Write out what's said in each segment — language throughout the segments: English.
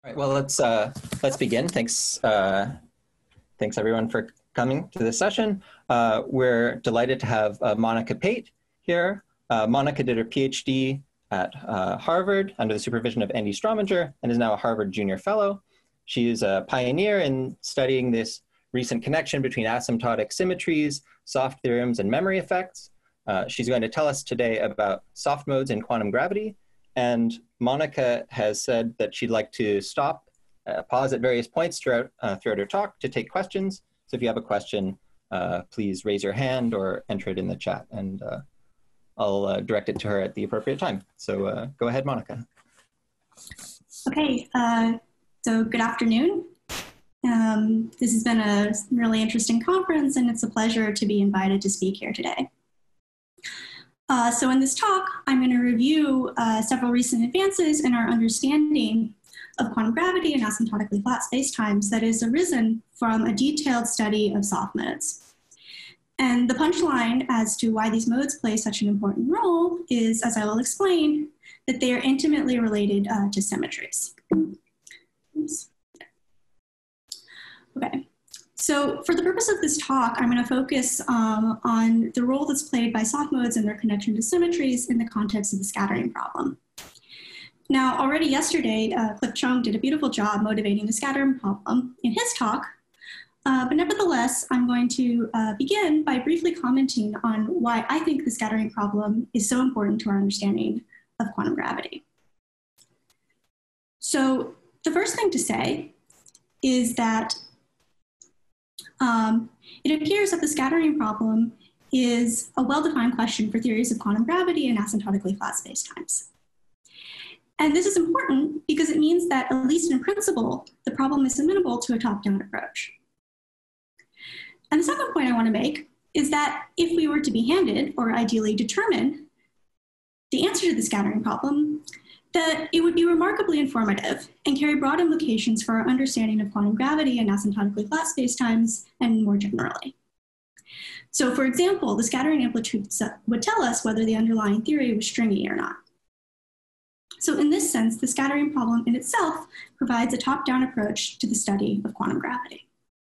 All right, well, let's begin. Thanks everyone for coming to this session. We're delighted to have Monica Pate here. Monica did her PhD at Harvard under the supervision of Andy Strominger and is now a Harvard Junior Fellow. She is a pioneer in studying this recent connection between asymptotic symmetries, soft theorems, and memory effects. She's going to tell us today about soft modes in quantum gravity. And Monica has said that she'd like to stop, pause at various points throughout her talk to take questions. So if you have a question, please raise your hand or enter it in the chat, and I'll direct it to her at the appropriate time. So go ahead, Monica. Okay, so good afternoon. This has been a really interesting conference, and it's a pleasure to be invited to speak here today. So in this talk, I'm going to review several recent advances in our understanding of quantum gravity and asymptotically flat spacetimes that has arisen from a detailed study of soft modes. And the punchline as to why these modes play such an important role is, as I will explain, that they are intimately related to symmetries. Oops. Okay. So for the purpose of this talk, I'm going to focus on the role that's played by soft modes and their connection to symmetries in the context of the scattering problem. Now, already yesterday, Cliff Chung did a beautiful job motivating the scattering problem in his talk, but nevertheless, I'm going to begin by briefly commenting on why I think the scattering problem is so important to our understanding of quantum gravity. So the first thing to say is that it appears that the scattering problem is a well-defined question for theories of quantum gravity and asymptotically flat spacetimes. And this is important because it means that, at least in principle, the problem is amenable to a top-down approach. And the second point I want to make is that if we were to be handed, or ideally determine, the answer to the scattering problem, that it would be remarkably informative and carry broad implications for our understanding of quantum gravity and asymptotically flat spacetimes, and more generally. So for example, the scattering amplitude would tell us whether the underlying theory was stringy or not. So in this sense, the scattering problem in itself provides a top-down approach to the study of quantum gravity.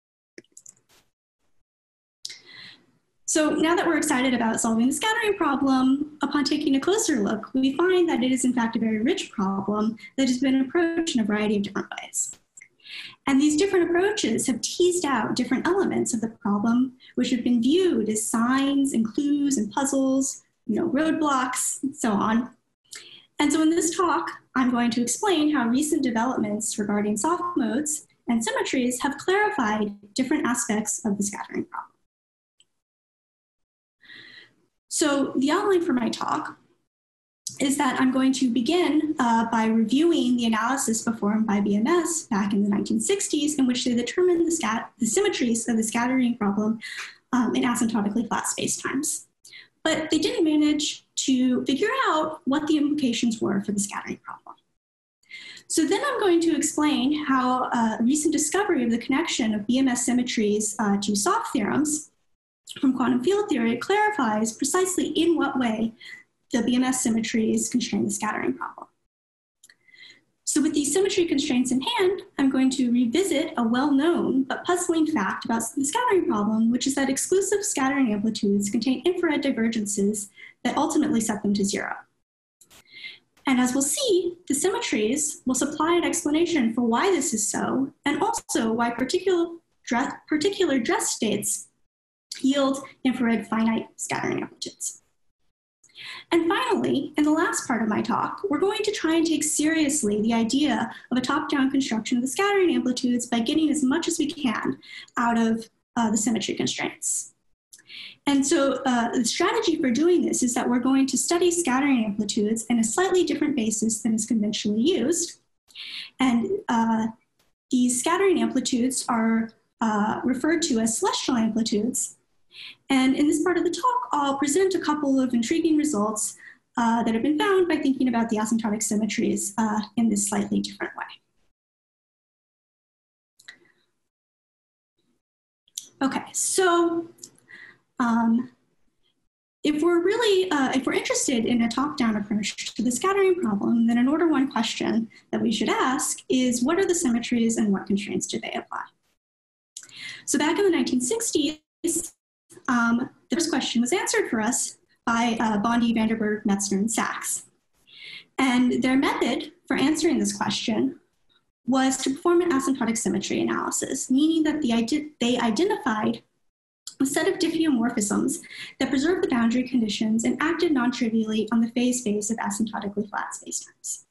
So now that we're excited about solving the scattering problem, upon taking a closer look, we find that it is in fact a very rich problem that has been approached in a variety of different ways. And these different approaches have teased out different elements of the problem, which have been viewed as signs and clues and puzzles, roadblocks, and so on. And so in this talk, I'm going to explain how recent developments regarding soft modes and symmetries have clarified different aspects of the scattering problem. So the outline for my talk is that I'm going to begin by reviewing the analysis performed by BMS back in the 1960s, in which they determined the symmetries of the scattering problem in asymptotically flat spacetimes. But they didn't manage to figure out what the implications were for the scattering problem. So then I'm going to explain how a recent discovery of the connection of BMS symmetries to soft theorems from quantum field theory clarifies precisely in what way the BMS symmetries constrain the scattering problem. So with these symmetry constraints in hand, I'm going to revisit a well-known but puzzling fact about the scattering problem, which is that exclusive scattering amplitudes contain infrared divergences that ultimately set them to zero. And as we'll see, the symmetries will supply an explanation for why this is so, and also why particular dress states yield infrared finite scattering amplitudes. And finally, in the last part of my talk, we're going to try and take seriously the idea of a top-down construction of the scattering amplitudes by getting as much as we can out of the symmetry constraints. And so the strategy for doing this is that we're going to study scattering amplitudes in a slightly different basis than is conventionally used. And these scattering amplitudes are referred to as celestial amplitudes. And in this part of the talk, I'll present a couple of intriguing results that have been found by thinking about the asymptotic symmetries in this slightly different way. Okay, so if we're interested in a top-down approach to the scattering problem, then an order one question that we should ask is, what are the symmetries and what constraints do they apply? So back in the 1960s, the first question was answered for us by Bondi, Vanderburg, Metzner, and Sachs. And their method for answering this question was to perform an asymptotic symmetry analysis, meaning that they identified a set of diffeomorphisms that preserved the boundary conditions and acted non-trivially on the phase space of asymptotically flat spacetimes.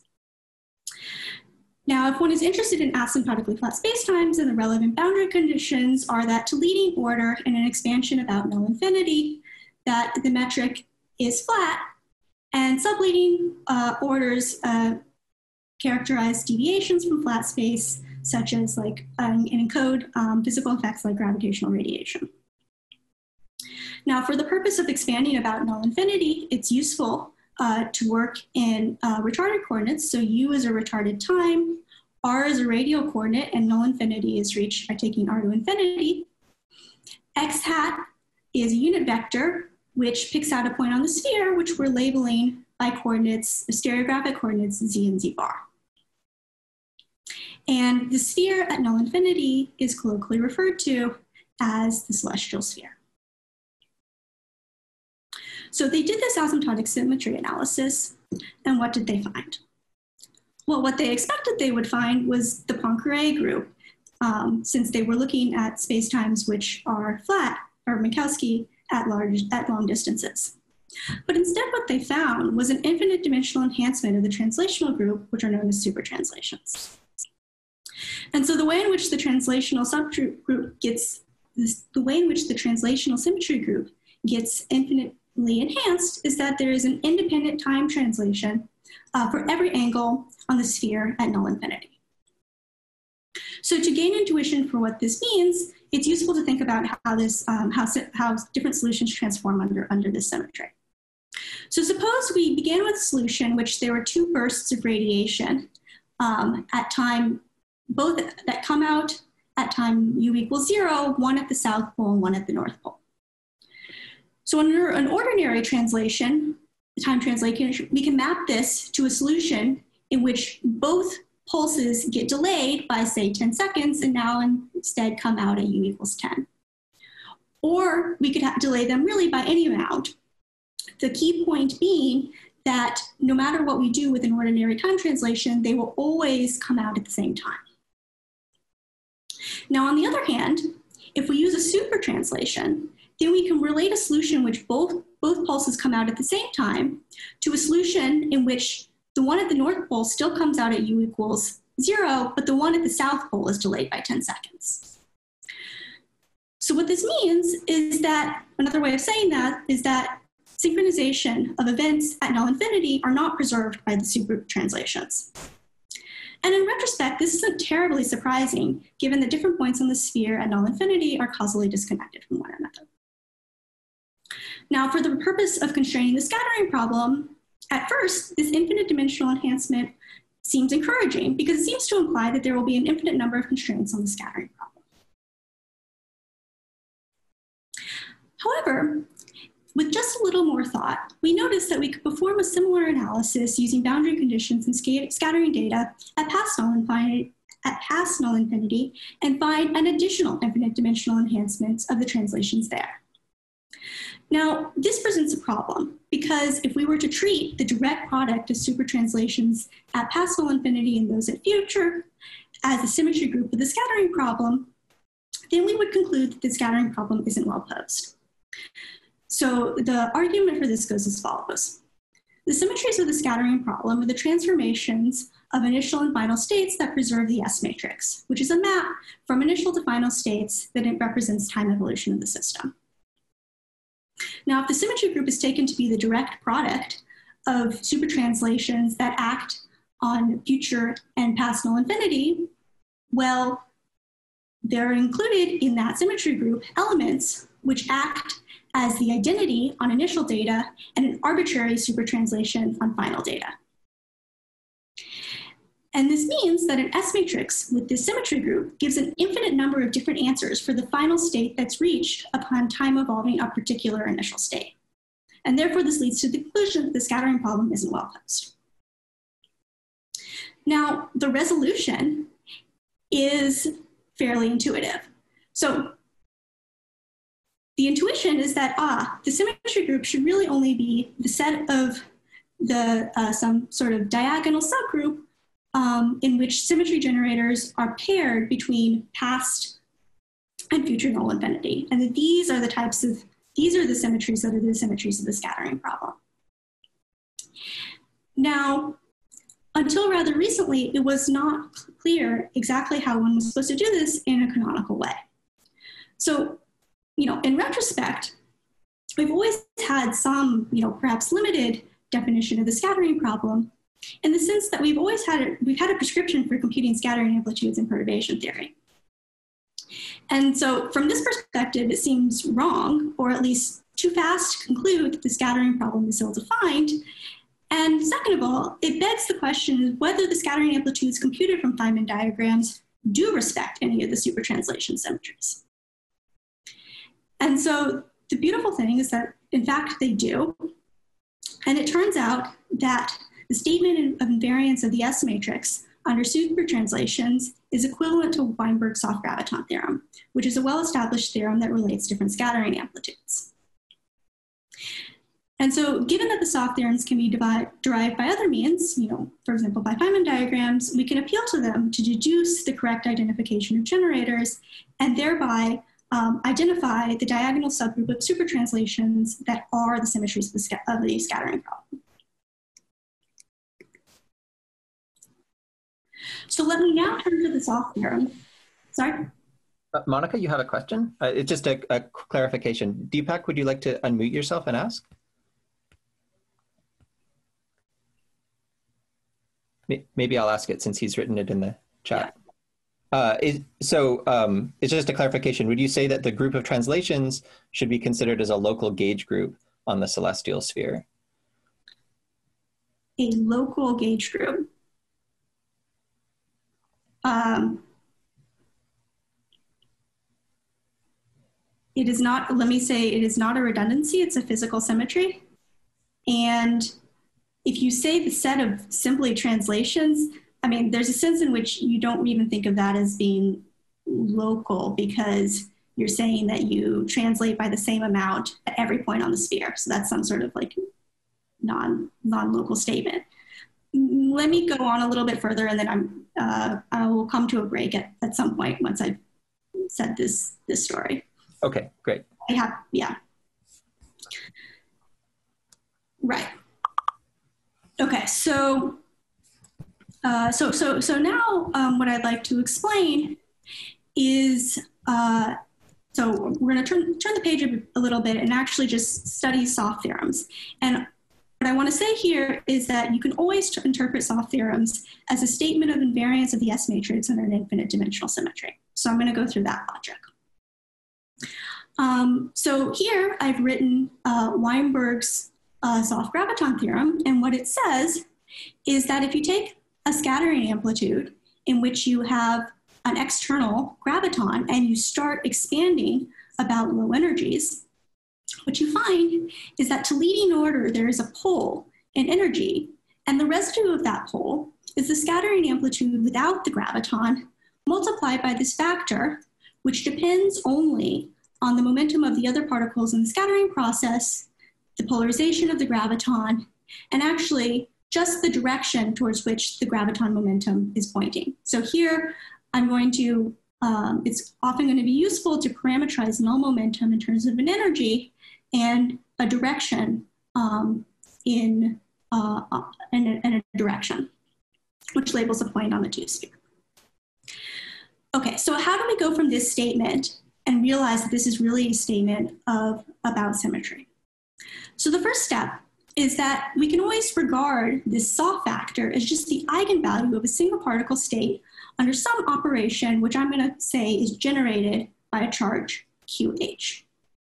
Now, if one is interested in asymptotically flat spacetimes, then the relevant boundary conditions are that to leading order in an expansion about null infinity, that the metric is flat, and subleading orders characterize deviations from flat space, such as and encode physical effects like gravitational radiation. Now, for the purpose of expanding about null infinity, it's useful to work in retarded coordinates. So U is a retarded time, R is a radial coordinate, and null infinity is reached by taking R to infinity. X hat is a unit vector, which picks out a point on the sphere, which we're labeling by coordinates, stereographic coordinates Z and Z bar. And the sphere at null infinity is colloquially referred to as the celestial sphere. So they did this asymptotic symmetry analysis, and what did they find? Well, what they expected they would find was the Poincare group, since they were looking at spacetimes which are flat, or Minkowski, at long distances. But instead what they found was an infinite dimensional enhancement of the translational group, which are known as supertranslations. And so the way in which the translational subgroup gets, the way in which the translational symmetry group gets infinitely enhanced is that there is an independent time translation for every angle on the sphere at null infinity. So to gain intuition for what this means, it's useful to think about how this, how different solutions transform under this symmetry. So suppose we began with a solution in which there were two bursts of radiation at time, both that come out at time u equals 0, one at the South Pole and one at the North Pole. So under an ordinary translation, time translation, we can map this to a solution in which both pulses get delayed by, say, 10 seconds, and now instead come out at u equals 10. Or we could delay them really by any amount. The key point being that no matter what we do with an ordinary time translation, they will always come out at the same time. Now, on the other hand, if we use a super translation, then we can relate a solution in which both pulses come out at the same time to a solution in which the one at the North Pole still comes out at u equals 0, but the one at the South Pole is delayed by 10 seconds. So what this means is that, another way of saying that is that synchronization of events at null infinity are not preserved by the super translations. And in retrospect, this isn't terribly surprising, given that different points on the sphere at null infinity are causally disconnected from one another. Now, for the purpose of constraining the scattering problem, at first, this infinite dimensional enhancement seems encouraging because it seems to imply that there will be an infinite number of constraints on the scattering problem. However, with just a little more thought, we noticed that we could perform a similar analysis using boundary conditions and scattering data at past null infinity and find an additional infinite dimensional enhancement of the translations there. Now, this presents a problem because if we were to treat the direct product of super translations at past null infinity and those at future as a symmetry group with the scattering problem, then we would conclude that the scattering problem isn't well posed. So the argument for this goes as follows. The symmetries of the scattering problem are the transformations of initial and final states that preserve the S matrix, which is a map from initial to final states that it represents time evolution of the system. Now, if the symmetry group is taken to be the direct product of supertranslations that act on future and past null infinity, well, there are included in that symmetry group elements which act as the identity on initial data and an arbitrary supertranslation on final data. And this means that an S matrix with this symmetry group gives an infinite number of different answers for the final state that's reached upon time evolving a particular initial state. And therefore, this leads to the conclusion that the scattering problem isn't well posed. Now, the resolution is fairly intuitive. So the intuition is that, the symmetry group should really only be the set of some sort of diagonal subgroup in which symmetry generators are paired between past and future null infinity. And that these are the symmetries that are the symmetries of the scattering problem. Now, until rather recently, it was not clear exactly how one was supposed to do this in a canonical way. So, in retrospect, we've always had some, perhaps limited definition of the scattering problem, in the sense that we've had a prescription for computing scattering amplitudes in perturbation theory. And so from this perspective, it seems wrong, or at least too fast to conclude that the scattering problem is ill-defined. And second of all, it begs the question whether the scattering amplitudes computed from Feynman diagrams do respect any of the supertranslation symmetries. And so the beautiful thing is that, in fact, they do. And it turns out that the statement of invariance of the S matrix under supertranslations is equivalent to Weinberg's soft graviton theorem, which is a well-established theorem that relates different scattering amplitudes. And so given that the soft theorems can be derived by other means, for example, by Feynman diagrams, we can appeal to them to deduce the correct identification of generators and thereby identify the diagonal subgroup of supertranslations that are the symmetries of the scattering problem. So let me now turn to the soft theorem. Sorry? Monica, you have a question? It's just a clarification. Deepak, would you like to unmute yourself and ask? Maybe I'll ask it since he's written it in the chat. Yeah. It's just a clarification. Would you say that the group of translations should be considered as a local gauge group on the celestial sphere? A local gauge group. It is not, let me say, it is not a redundancy, it's a physical symmetry. And if you say the set of simply translations, I mean, there's a sense in which you don't even think of that as being local because you're saying that you translate by the same amount at every point on the sphere. So that's some sort of like non-local statement. Let me go on a little bit further and then I will come to a break at some point once I've said this story. Okay, great. Yeah. Right. Okay, so now what I'd like to explain is, so we're going to turn the page a little bit and actually just study soft theorems. And what I want to say here is that you can always interpret soft theorems as a statement of invariance of the S matrix under an infinite dimensional symmetry. So I'm going to go through that logic. So here I've written Weinberg's soft graviton theorem, and what it says is that if you take a scattering amplitude in which you have an external graviton and you start expanding about low energies, what you find is that to leading order there is a pole in energy, and the residue of that pole is the scattering amplitude without the graviton multiplied by this factor, which depends only on the momentum of the other particles in the scattering process, the polarization of the graviton, and actually just the direction towards which the graviton momentum is pointing. So here I'm going to, it's often going to be useful to parameterize null momentum in terms of an energy and a direction in a direction, which labels a point on the two-sphere. Okay, so how do we go from this statement and realize that this is really a statement about symmetry? So the first step is that we can always regard this soft factor as just the eigenvalue of a single particle state under some operation, which I'm going to say is generated by a charge QH.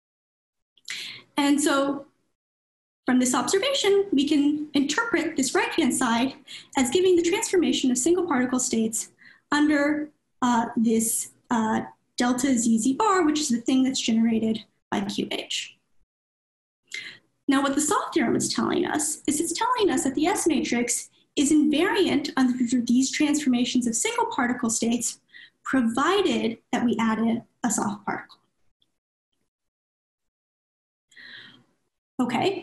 And so from this observation, we can interpret this right-hand side as giving the transformation of single particle states under this delta ZZ bar, which is the thing that's generated by QH. Now, what the soft theorem is telling us is it's telling us that the S matrix is invariant under these transformations of single particle states, provided that we added a soft particle. Okay,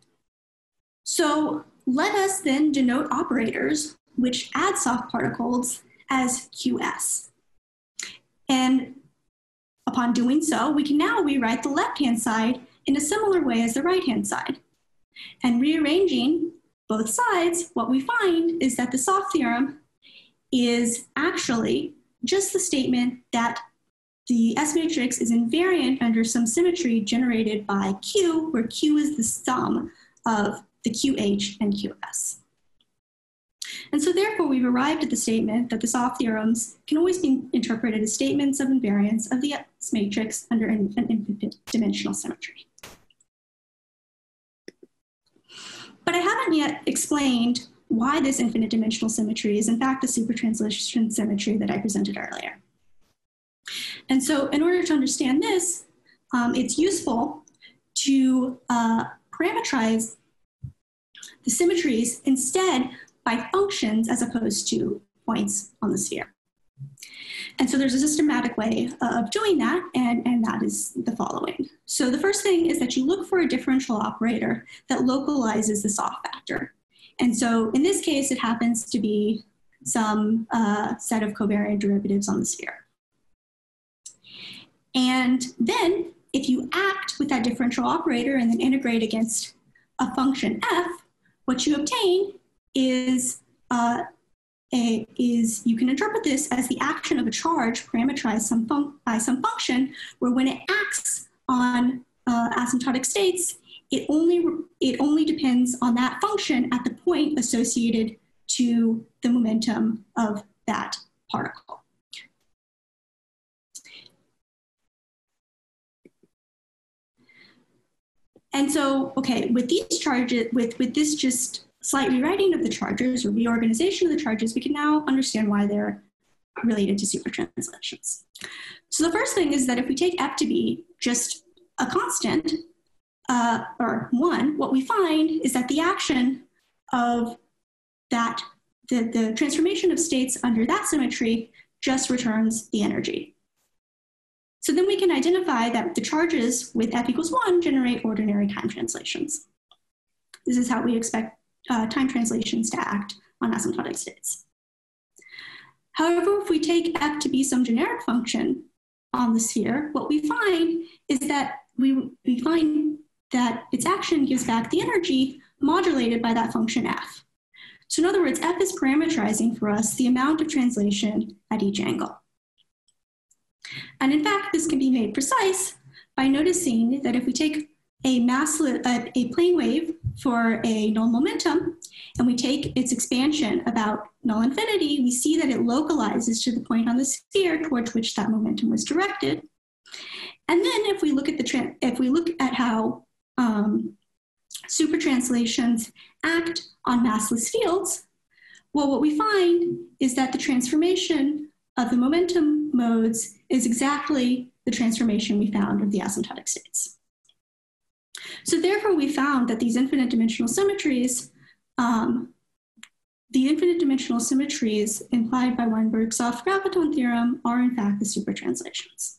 so let us then denote operators which add soft particles as QS. And upon doing so, we can now rewrite the left-hand side in a similar way as the right-hand side. And rearranging both sides, what we find is that the soft theorem is actually just the statement that the S matrix is invariant under some symmetry generated by Q, where Q is the sum of the QH and QS. And so therefore, we've arrived at the statement that the soft theorems can always be interpreted as statements of invariance of the S matrix under an infinite dimensional symmetry. But I haven't yet explained why this infinite dimensional symmetry is in fact the supertranslation symmetry that I presented earlier. And so in order to understand this, it's useful to parameterize the symmetries instead by functions as opposed to points on the sphere. And so there's a systematic way of doing that, and that is the following. So the first thing is that you look for a differential operator that localizes the soft factor. And so in this case, it happens to be some set of covariant derivatives on the sphere. And then if you act with that differential operator and then integrate against a function f, what you obtain is you can interpret this as the action of a charge parameterized by some function, where when it acts on asymptotic states, it only depends on that function at the point associated to the momentum of that particle. And so, okay, with these charges, with this just slight rewriting of the charges or reorganization of the charges, we can now understand why they're related to supertranslations. So the first thing is that if we take f to be just a constant, or 1, what we find is that the action of that, the transformation of states under that symmetry just returns the energy. So then we can identify that the charges with f equals 1 generate ordinary time translations. This is how we expect time translations to act on asymptotic states. However, if we take f to be some generic function on the sphere, what we find is that we find that its action gives back the energy modulated by that function f. So in other words, f is parameterizing for us the amount of translation at each angle. And in fact, this can be made precise by noticing that if we take a plane wave for a null momentum, and we take its expansion about null infinity, we see that it localizes to the point on the sphere towards which that momentum was directed. And then if we look at how supertranslations act on massless fields, well, what we find is that the transformation of the momentum modes is exactly the transformation we found of the asymptotic states. So therefore, we found that these infinite dimensional symmetries, implied by Weinberg's soft graviton theorem are in fact the supertranslations.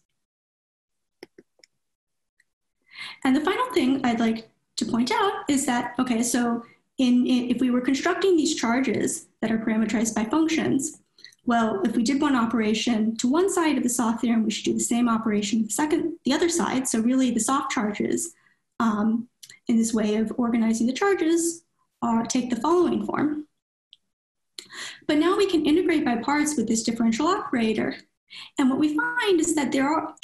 And the final thing I'd like to point out is that, okay, so if we were constructing these charges that are parameterized by functions, well, if we did one operation to one side of the soft theorem, we should do the same operation to the other side. So really the soft charges in this way of organizing the charges take the following form. But now we can integrate by parts with this differential operator. And what we find is that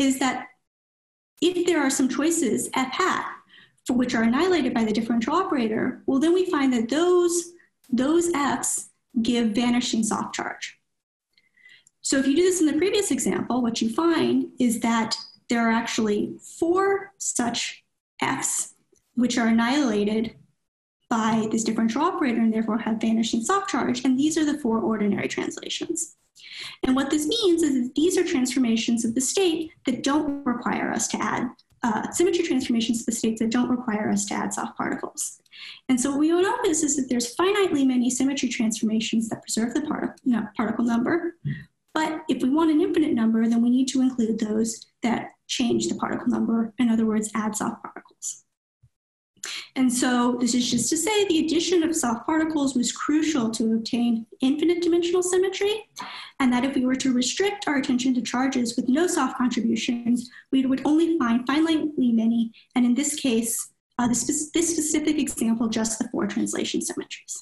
if there are some choices f hat for which are annihilated by the differential operator, well, then we find that those f's give vanishing soft charge. So if you do this in the previous example, what you find is that there are actually 4 such f's which are annihilated by this differential operator and therefore have vanishing soft charge. And these are the 4 ordinary translations. And what this means is that these are transformations of the state that don't require us to add symmetry transformations to the states that don't require us to add soft particles. And so what we will notice is that there's finitely many symmetry transformations that preserve the particle number. But if we want an infinite number, then we need to include those that change the particle number, in other words, add soft particles. And so this is just to say the addition of soft particles was crucial to obtain infinite dimensional symmetry, and that if we were to restrict our attention to charges with no soft contributions, we would only find finitely many, and in this case, this specific example, just the 4 translation symmetries.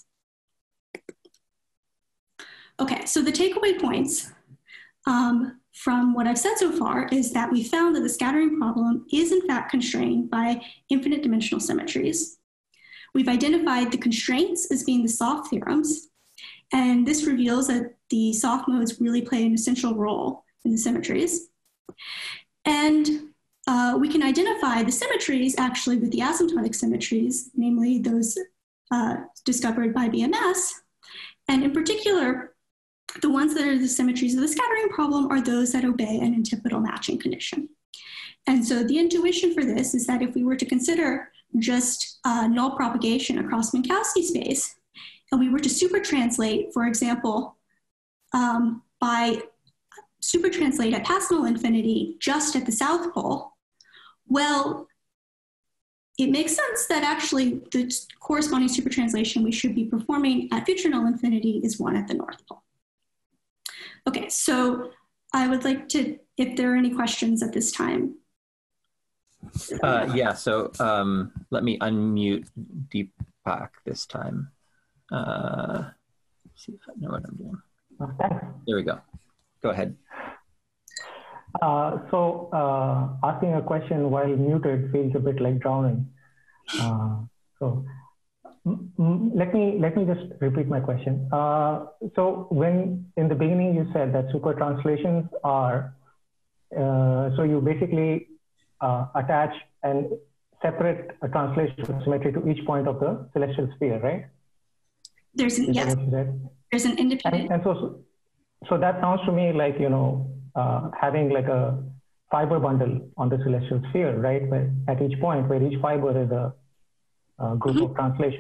Okay, so the takeaway points from what I've said so far is that we found that the scattering problem is in fact constrained by infinite dimensional symmetries. We've identified the constraints as being the soft theorems, and this reveals that the soft modes really play an essential role in the symmetries. And we can identify the symmetries actually with the asymptotic symmetries, namely those discovered by BMS, and in particular, the ones that are the symmetries of the scattering problem are those that obey an antipodal matching condition. And so the intuition for this is that if we were to consider just null propagation across Minkowski space, and we were to supertranslate, for example, by supertranslate at past null infinity just at the South Pole, well, it makes sense that actually the corresponding supertranslation we should be performing at future null infinity is 1 at the North Pole. Okay, so I would like to, if there are any questions at this time. Yeah, so let me unmute Deepak this time. See if I know what I'm doing. Thanks. There we go. Go ahead. Asking a question while muted feels a bit like drowning. Let me just repeat my question. So when in the beginning you said that super translations are, so you basically attach and separate a translation symmetry to each point of the celestial sphere, right? There's an, yes, there's an independent. And so that sounds to me like, you know, having like a fiber bundle on the celestial sphere, right? Where at each point, where each fiber is a group of translation.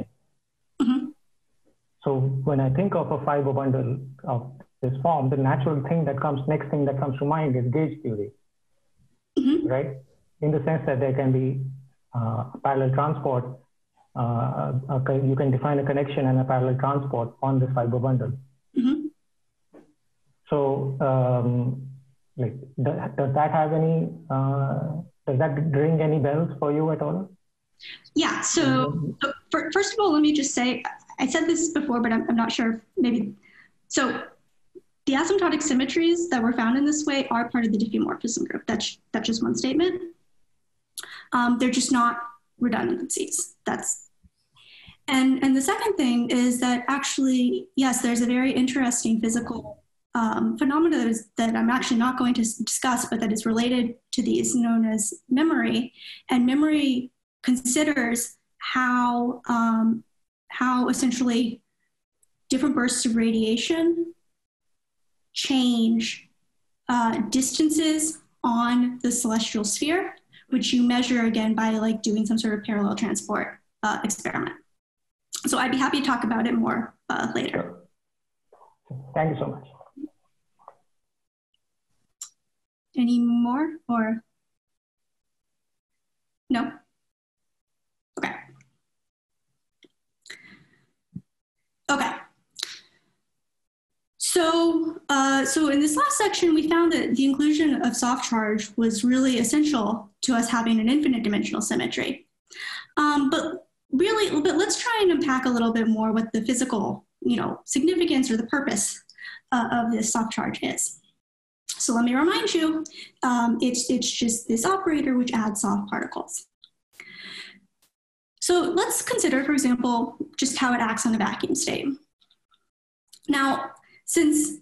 So when I think of a fiber bundle of this form, the natural thing that comes, next thing that comes to mind is gauge theory, right? In the sense that there can be parallel transport. You can define a connection and a parallel transport on this fiber bundle. So, like, does that have any? Does that ring any bells for you at all? Yeah. So, first of all, let me just say, I said this before, but I'm not sure. Maybe. So, the asymptotic symmetries that were found in this way are part of the diffeomorphism group. That's just one statement. They're just not redundancies. And the second thing is that actually, yes, there's a very interesting physical phenomena that I'm actually not going to discuss, but that is related to these, known as memory. And memory considers how essentially different bursts of radiation change distances on the celestial sphere, which you measure again by like doing some sort of parallel transport experiment. So I'd be happy to talk about it more later. Sure. Thank you so much. Any more or no? Okay. Okay. So in this last section, we found that the inclusion of soft charge was really essential to us having an infinite dimensional symmetry. But let's try and unpack a little bit more what the physical, significance or the purpose of this soft charge is. So let me remind you, it's just this operator which adds soft particles. So let's consider, for example, just how it acts on a vacuum state. Now, since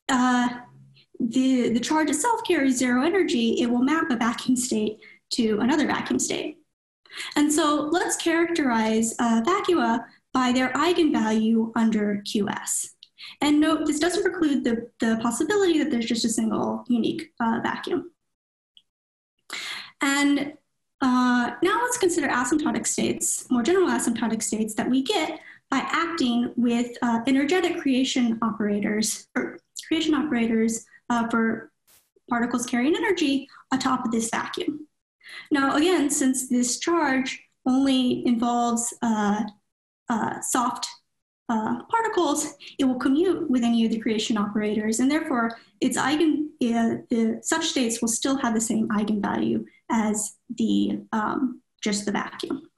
the charge itself carries zero energy, it will map a vacuum state to another vacuum state. And so let's characterize vacua by their eigenvalue under QS. And note, this doesn't preclude the possibility that there's just a single unique vacuum. And Now let's consider asymptotic states, more general asymptotic states that we get by acting with energetic creation operators for particles carrying energy atop of this vacuum. Now, again, since this charge only involves soft particles, it will commute with any of the creation operators, and therefore its such states will still have the same eigenvalue as the just the vacuum.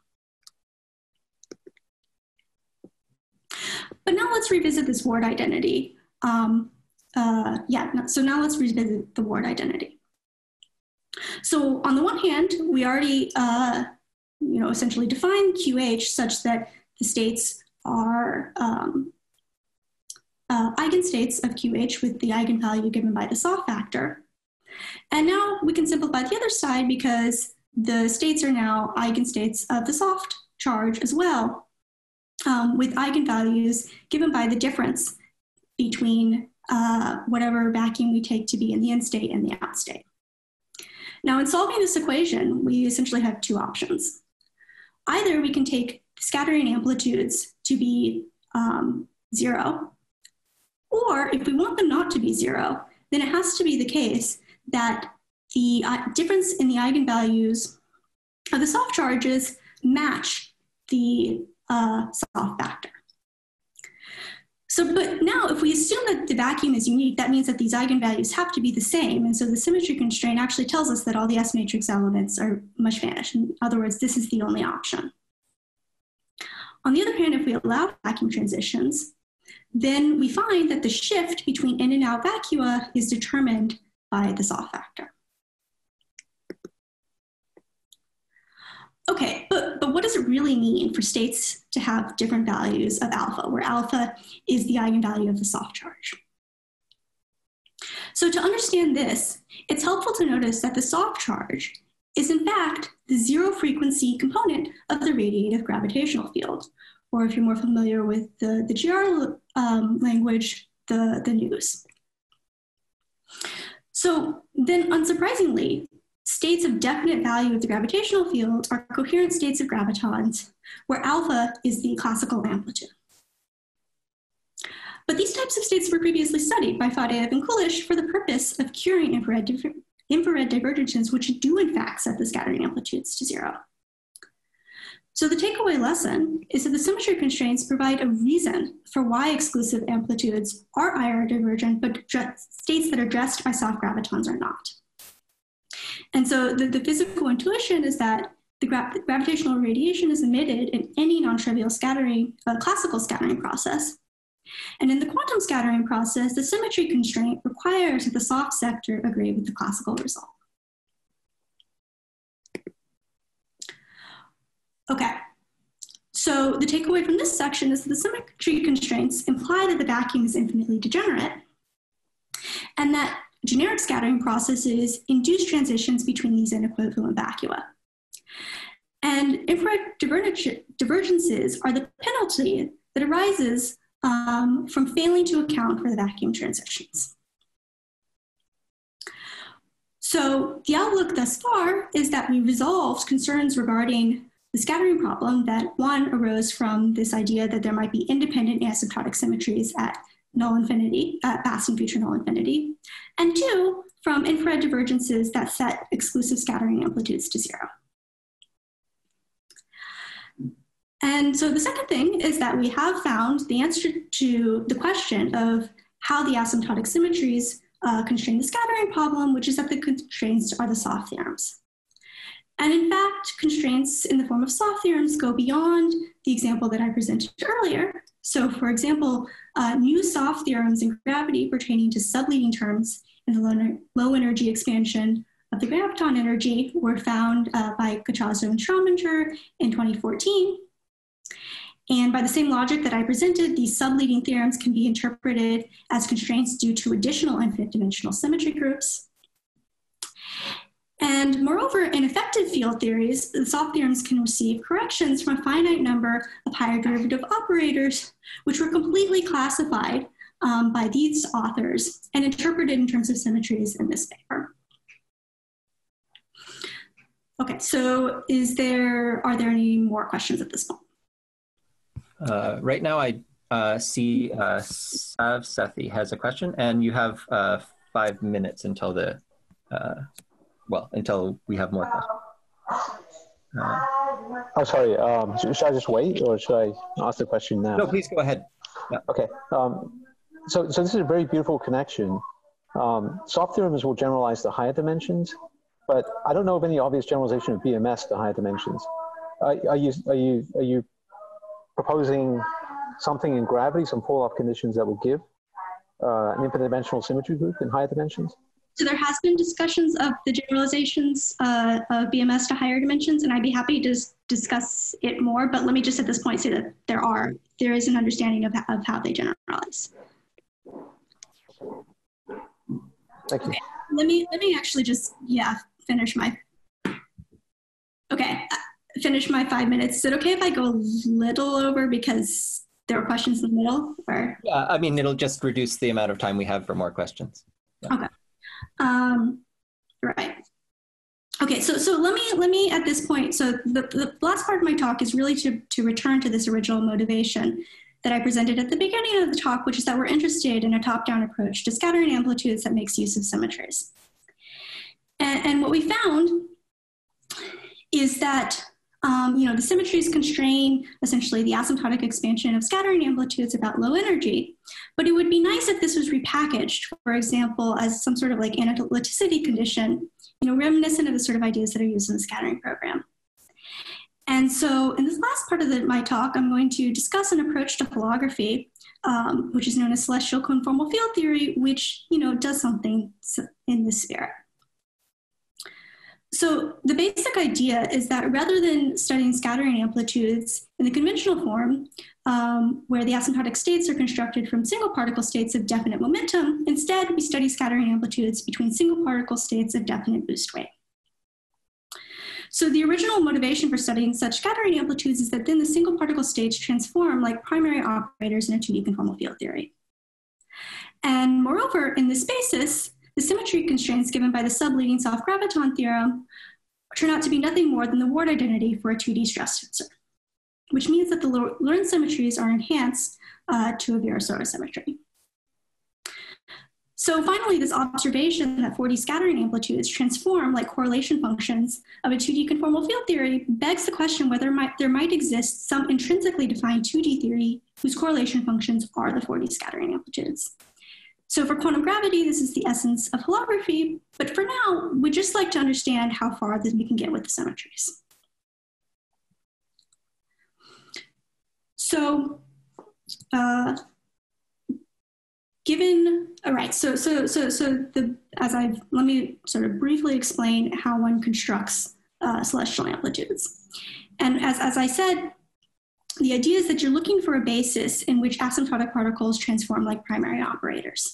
But now let's revisit this Ward identity. So now let's revisit the Ward identity. So on the one hand, we already essentially defined QH such that the states are eigenstates of QH with the eigenvalue given by the soft factor. And now we can simplify the other side because the states are now eigenstates of the soft charge as well, with eigenvalues given by the difference between whatever vacuum we take to be in the in state and the out state. Now, in solving this equation, we essentially have two options. Either we can take scattering amplitudes to be 0, or if we want them not to be 0, then it has to be the case that the difference in the eigenvalues of the soft charges match the soft factor. So, but now if we assume that the vacuum is unique, that means that these eigenvalues have to be the same. And so the symmetry constraint actually tells us that all the S matrix elements must vanish. In other words, this is the only option. On the other hand, if we allow vacuum transitions, then we find that the shift between in and out vacua is determined by the soft factor. Okay, but what does it really mean for states to have different values of alpha, where alpha is the eigenvalue of the soft charge? So to understand this, it's helpful to notice that the soft charge is in fact the zero frequency component of the radiative gravitational field, or if you're more familiar with the GR language, the news. So then unsurprisingly, states of definite value of the gravitational field are coherent states of gravitons, where alpha is the classical amplitude. But these types of states were previously studied by Fadeev and Kulish for the purpose of curing infrared divergences, which do in fact set the scattering amplitudes to 0. So the takeaway lesson is that the symmetry constraints provide a reason for why exclusive amplitudes are IR divergent, but states that are dressed by soft gravitons are not. And so the physical intuition is that the gravitational radiation is emitted in any non-trivial scattering, classical scattering process. And in the quantum scattering process, the symmetry constraint requires that the soft sector agree with the classical result. Okay, so the takeaway from this section is that the symmetry constraints imply that the vacuum is infinitely degenerate, and that generic scattering processes induce transitions between these inequivalent vacua. And infrared divergences are the penalty that arises from failing to account for the vacuum transitions. So the outlook thus far is that we resolved concerns regarding the scattering problem that, one, arose from this idea that there might be independent asymptotic symmetries at null infinity, at past and future null infinity, and two, from infrared divergences that set exclusive scattering amplitudes to 0. And so the second thing is that we have found the answer to the question of how the asymptotic symmetries constrain the scattering problem, which is that the constraints are the soft theorems. And in fact, constraints in the form of soft theorems go beyond the example that I presented earlier. So for example, new soft theorems in gravity pertaining to subleading terms in the low energy expansion of the graviton energy were found by Cachazo and Strominger in 2014. And by the same logic that I presented, these subleading theorems can be interpreted as constraints due to additional infinite dimensional symmetry groups. And moreover, in effective field theories, the soft theorems can receive corrections from a finite number of higher derivative operators, which were completely classified by these authors and interpreted in terms of symmetries in this paper. Okay, so are there any more questions at this point? Right now, I see Sav Sethi has a question, and you have 5 minutes until until we have more questions. Oh, sorry. Should I just wait, or should I ask the question now? No, please go ahead. Yeah. Okay. So this is a very beautiful connection. Soft theorems will generalize the higher dimensions, but I don't know of any obvious generalization of BMS to higher dimensions. Are you proposing something in gravity, some pull-off conditions that will give an infinite dimensional symmetry group in higher dimensions? So there has been discussions of the generalizations of BMS to higher dimensions, and I'd be happy to discuss it more, but let me just at this point say that there is an understanding of how they generalize. Thank you. Okay. Let me actually just, finish my 5 minutes. Is it okay if I go a little over because there were questions in the middle? Or? Yeah, I mean, it'll just reduce the amount of time we have for more questions. Yeah. Okay. Right. Okay, so let me at this point, so the last part of my talk is really to return to this original motivation that I presented at the beginning of the talk, which is that we're interested in a top-down approach to scattering amplitudes that makes use of symmetries. And what we found is that the symmetries constrain essentially the asymptotic expansion of scattering amplitudes about low energy. But it would be nice if this was repackaged, for example, as some sort of like analyticity condition, reminiscent of the sort of ideas that are used in the scattering program. And so in this last part of my talk, I'm going to discuss an approach to holography, which is known as celestial conformal field theory, which, does something in this spirit. So the basic idea is that rather than studying scattering amplitudes in the conventional form, where the asymptotic states are constructed from single particle states of definite momentum, instead we study scattering amplitudes between single particle states of definite boost weight. So the original motivation for studying such scattering amplitudes is that then the single particle states transform like primary operators in a 2D conformal field theory. And moreover, in this basis, the symmetry constraints given by the subleading soft graviton theorem turn out to be nothing more than the Ward identity for a 2D stress tensor, which means that the Lorentz symmetries are enhanced to a Virasoro symmetry. So finally, this observation that 4D scattering amplitudes transform like correlation functions of a 2D conformal field theory begs the question whether there might exist some intrinsically defined 2D theory whose correlation functions are the 4D scattering amplitudes. So for quantum gravity, this is the essence of holography, but for now, we'd just like to understand how far we can get with the symmetries. So, let me sort of briefly explain how one constructs celestial amplitudes. And as I said, the idea is that you're looking for a basis in which asymptotic particles transform like primary operators.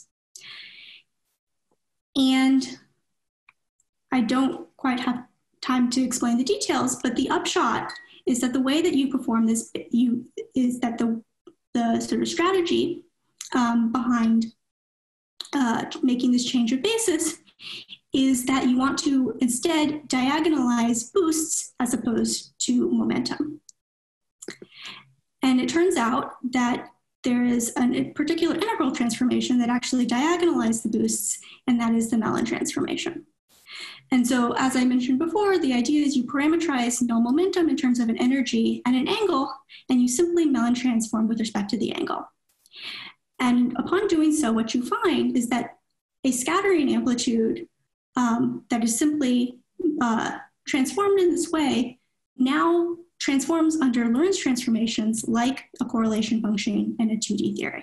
And I don't quite have time to explain the details, but the upshot is that the way that you perform this is that the sort of strategy behind making this change of basis is that you want to instead diagonalize boosts as opposed to momentum. And it turns out that there is a particular integral transformation that actually diagonalizes the boosts, and that is the Mellin transformation. And so, as I mentioned before, the idea is you parameterize null momentum in terms of an energy and an angle, and you simply Mellin transform with respect to the angle. And upon doing so, what you find is that a scattering amplitude that is simply transformed in this way now transforms under Lorentz transformations like a correlation function in a 2D theory.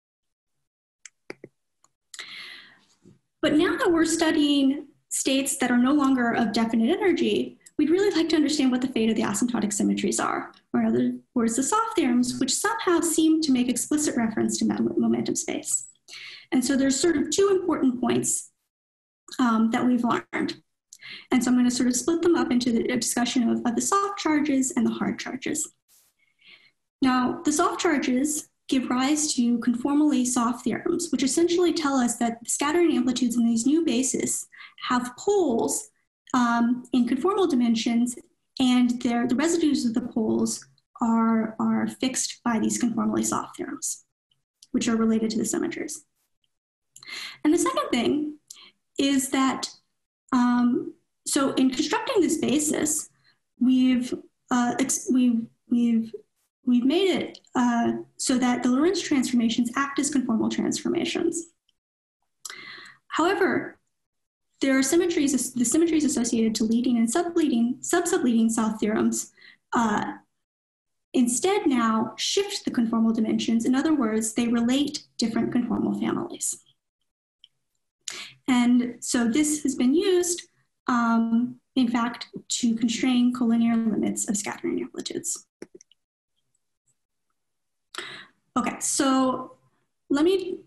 But now that we're studying states that are no longer of definite energy, we'd really like to understand what the fate of the asymptotic symmetries are, or in other words, the soft theorems, which somehow seem to make explicit reference to momentum space. And so there's sort of two important points that we've learned. And so I'm going to sort of split them up into a discussion of the soft charges and the hard charges. Now, the soft charges give rise to conformally soft theorems, which essentially tell us that the scattering amplitudes in these new bases have poles in conformal dimensions, and the residues of the poles are fixed by these conformally soft theorems, which are related to the symmetries. And the second thing is that, so in constructing this basis, we've made it so that the Lorentz transformations act as conformal transformations. However, there are symmetries, the symmetries associated to leading and sub-subleading soft theorems instead now shift the conformal dimensions. In other words, they relate different conformal families. And so this has been used, in fact, to constrain collinear limits of scattering amplitudes. Okay, so let me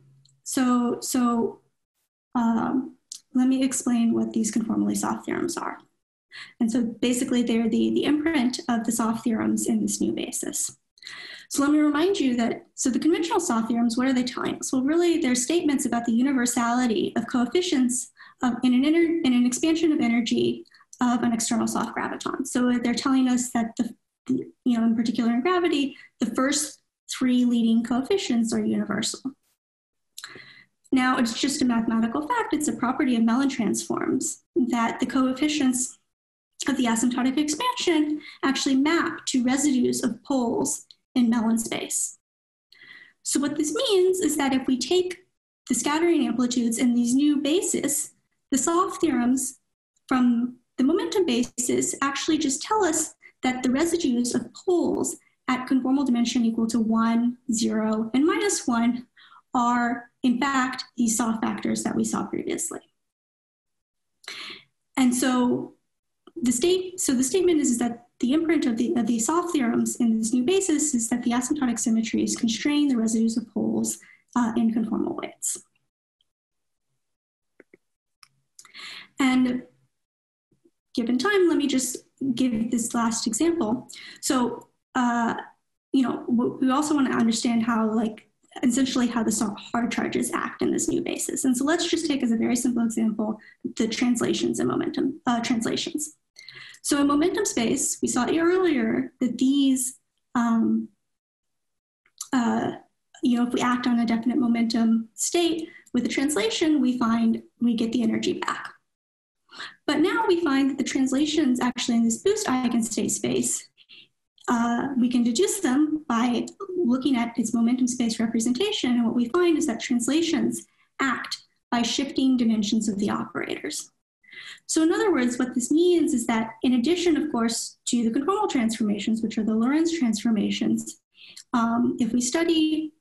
explain what these conformally soft theorems are. And so basically they're the imprint of the soft theorems in this new basis. So let me remind you that, so the conventional soft theorems, what are they telling us? Well, really they're statements about the universality of coefficients in an expansion of energy of an external soft graviton. So they're telling us that, in particular in gravity, the first three leading coefficients are universal. Now, it's just a mathematical fact, it's a property of Mellin transforms, that the coefficients of the asymptotic expansion actually map to residues of poles in Mellin space. So what this means is that if we take the scattering amplitudes in these new bases, the soft theorems from the momentum basis actually just tell us that the residues of poles at conformal dimension equal to 1, 0, and -1 are, in fact, these soft factors that we saw previously. And so the statement is that the imprint of the soft theorems in this new basis is that the asymptotic symmetries constrain the residues of poles in conformal weights. And given time, let me just give this last example. So, we also want to understand how, essentially how the hard charges act in this new basis. And so let's just take as a very simple example, the translations and momentum translations. So in momentum space, we saw earlier that these, if we act on a definite momentum state with the translation, we get the energy back. But now we find that the translations actually in this boost eigenstate space, we can deduce them by looking at its momentum space representation. And what we find is that translations act by shifting dimensions of the operators. So in other words, what this means is that in addition, of course, to the conformal transformations, which are the Lorentz transformations, if we study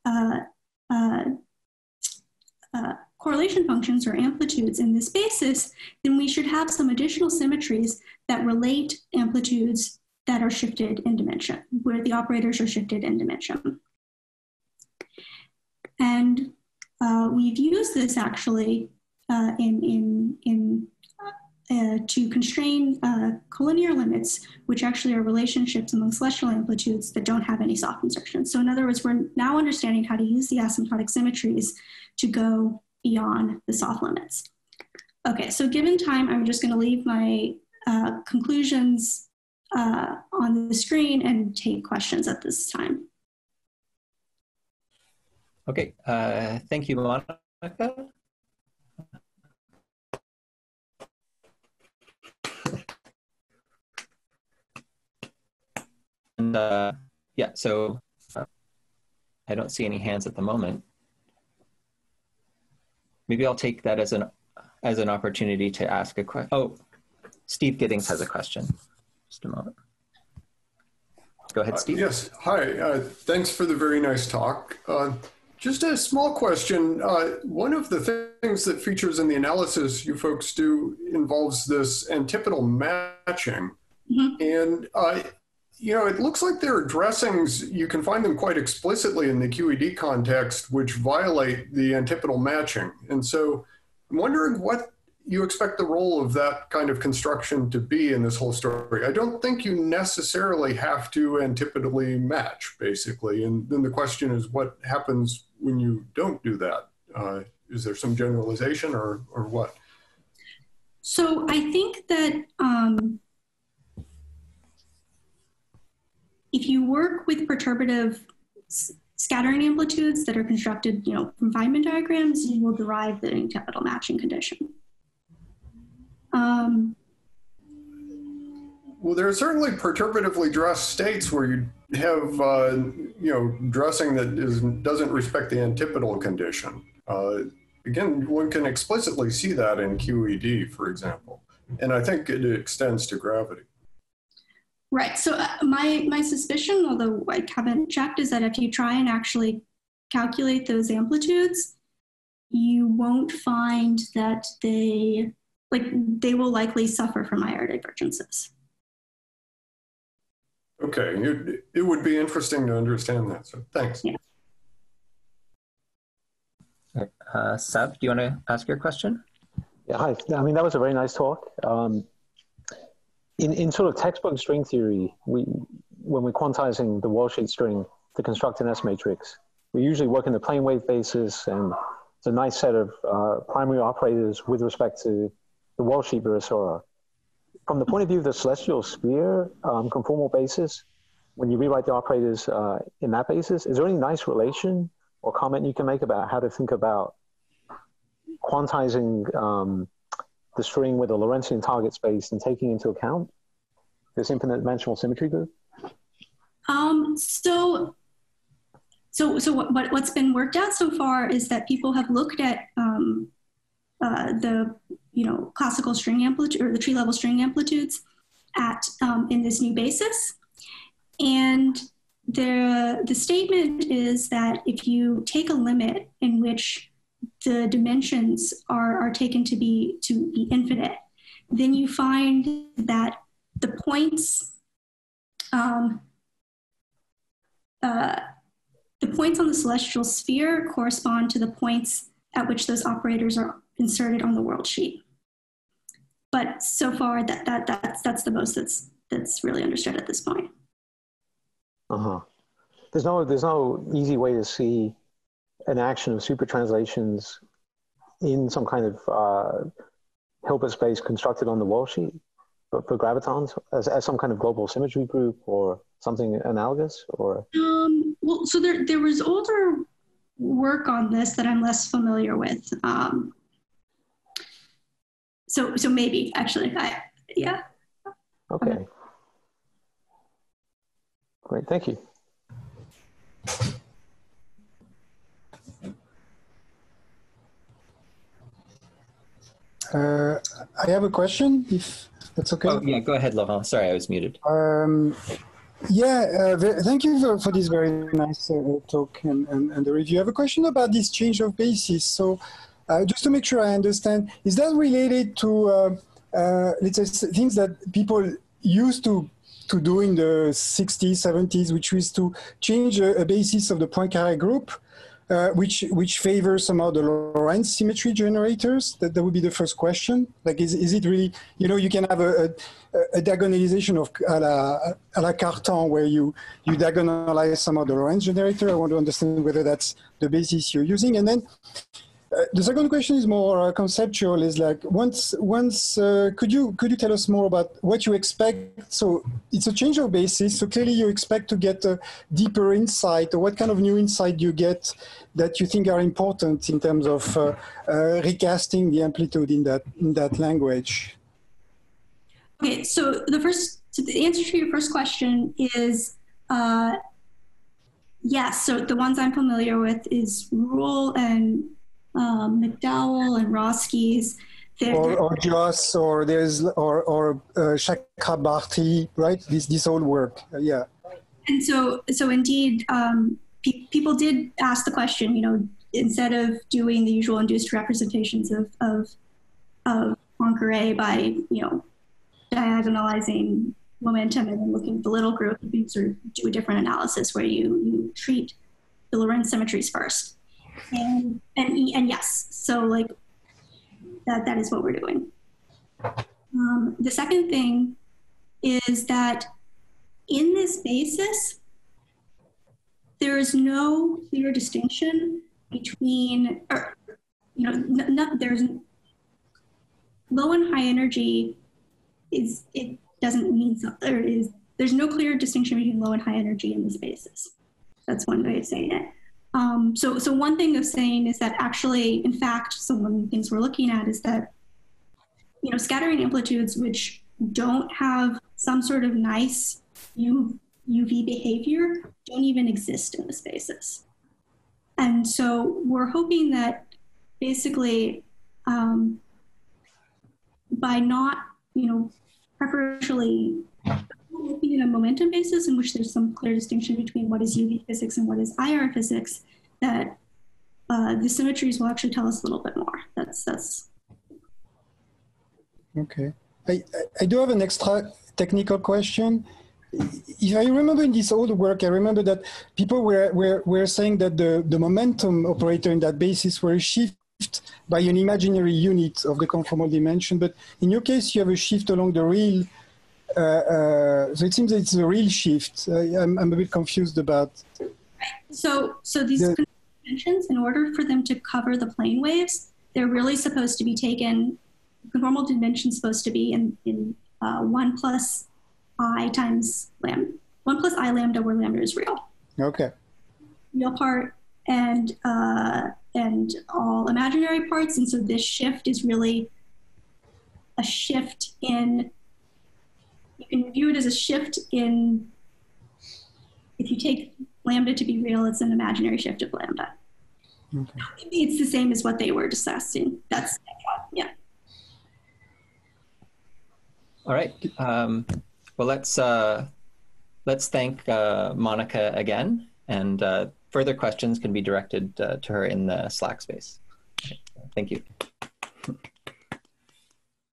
correlation functions or amplitudes in this basis, then we should have some additional symmetries that relate amplitudes that are shifted in dimension, where the operators are shifted in dimension. And we've used this actually to constrain collinear limits, which actually are relationships among celestial amplitudes that don't have any soft insertions. So in other words, we're now understanding how to use the asymptotic symmetries to go beyond the soft limits. Okay, so given time, I'm just going to leave my conclusions on the screen and take questions at this time. Okay, thank you, Monica. And yeah, so I don't see any hands at the moment. Maybe I'll take that as an opportunity to ask a question. Oh, Steve Giddings has a question. Just a moment. Go ahead, Steve. Yes, hi. Thanks for the very nice talk. Just a small question. One of the things that features in the analysis you folks do involves this antipodal matching. Mm-hmm. And it looks like there are dressings, you can find them quite explicitly in the QED context, which violate the antipodal matching. And so I'm wondering what you expect the role of that kind of construction to be in this whole story. I don't think you necessarily have to antipodally match, basically. And then the question is, what happens when you don't do that? Is there some generalization or what? So I think that if you work with perturbative scattering amplitudes that are constructed, from Feynman diagrams, you will derive the capital matching condition. Well, there are certainly perturbatively dressed states where you have, dressing that doesn't respect the antipodal condition. Again, one can explicitly see that in QED, for example, and I think it extends to gravity. Right. So my suspicion, although I haven't checked, is that if you try and actually calculate those amplitudes, you won't find that they will likely suffer from higher divergences. Okay, it would be interesting to understand that. So thanks. Yeah. Seb, do you want to ask your question? Yeah, hi. I mean, that was a very nice talk. In sort of textbook string theory, when we're quantizing the Walsh-Tate string to construct an S matrix, we usually work in the plane wave basis, and it's a nice set of primary operators with respect to the Walsh-Tate Virasora. From the point of view of the celestial sphere conformal basis, when you rewrite the operators in that basis, is there any nice relation or comment you can make about how to think about quantizing the string with a Lorentzian target space and taking into account this infinite dimensional symmetry group? So what's been worked out so far is that people have looked at the classical string amplitude or the tree level string amplitudes at in this new basis, and the statement is that if you take a limit in which the dimensions are taken to be infinite, then you find that the points on the celestial sphere correspond to the points at which those operators are inserted on the world sheet. But so far, that's the most that's really understood at this point. There's no easy way to see an action of super translations in some kind of Hilbert space constructed on the wall sheet for gravitons as some kind of global symmetry group or something analogous, or? Well, so there was older work on this that I'm less familiar with. So maybe actually, yeah. Okay. Great, thank you. I have a question, if that's okay. Oh, yeah, go ahead, Laurent. Sorry, I was muted. Thank you for this very nice talk and the review. I have a question about this change of basis. So just to make sure I understand, is that related to, let's say, things that people used to do in the 60s, 70s, which was to change a basis of the Poincaré group, which favors somehow the Lorentz symmetry generators? That would be the first question. Like, is it really, you can have a diagonalization of à la Cartan where you diagonalize somehow the Lorentz generator. I want to understand whether that's the basis you're using. And then the second question is more conceptual, is like, could you tell us more about what you expect? So it's a change of basis, so clearly you expect to get a deeper insight, or what kind of new insight you get that you think are important in terms of recasting the amplitude in that language? Okay, so the answer to your first question is yes. So the ones I'm familiar with is Rule and McDowell and Roski's, or Joss, or Chakrabarty, right? This old work, yeah. And so indeed, people did ask the question. Instead of doing the usual induced representations of Poincaré by diagonalizing momentum and then looking at the little group, you sort of do a different analysis where you treat the Lorentz symmetries first. And yes, so like that is what we're doing. The second thing is that in this basis, there is no clear distinction between, low and high energy it doesn't mean something, there's no clear distinction between low and high energy in the spaces. That's one way of saying it. So one thing of saying is that actually, in fact, so one of the things we're looking at is that, you know, scattering amplitudes which don't have some sort of nice UV behavior don't even exist in the spaces. And so we're hoping that basically by not, you know, preferentially looking at a momentum basis in which there's some clear distinction between what is UV physics and what is IR physics, that the symmetries will actually tell us a little bit more. That's. Okay. I do have an extra technical question. If I remember in this old work, I remember that people were saying that the momentum operator in that basis were a shift by an imaginary unit of the conformal dimension. But in your case, you have a shift along the real. So it seems that it's a real shift. I'm a bit confused about. So these dimensions, in order for them to cover the plane waves, they're really supposed to be taken. Conformal dimension is supposed to be in 1 plus I times lambda, 1 plus I lambda, where lambda is real. Okay. Real part and all imaginary parts, and so this shift is really a shift in. You can view it as a shift in. If you take lambda to be real, it's an imaginary shift of lambda. Okay. It's the same as what they were discussing. That's yeah. All right. Well, let's thank Monica again, and further questions can be directed to her in the Slack space. Okay. Thank you.